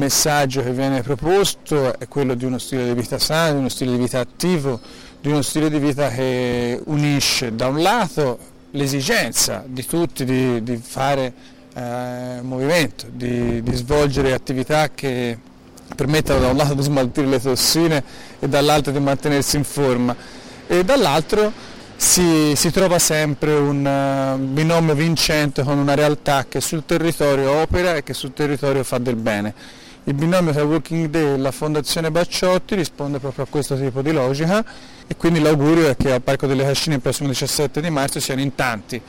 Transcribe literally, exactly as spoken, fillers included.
messaggio che viene proposto è quello di uno stile di vita sano, di uno stile di vita attivo, di uno stile di vita che unisce da un lato l'esigenza di tutti di, di fare eh, movimento, di, di svolgere attività che permettano da un lato di smaltire le tossine e dall'altro di mantenersi in forma, e dall'altro si, si trova sempre un uh, binomio vincente con una realtà che sul territorio opera e che sul territorio fa del bene. Il binomio tra Walking Day e la Fondazione Bacciotti risponde proprio a questo tipo di logica, e quindi l'augurio è che al Parco delle Cascine il prossimo diciassette di marzo siano in tanti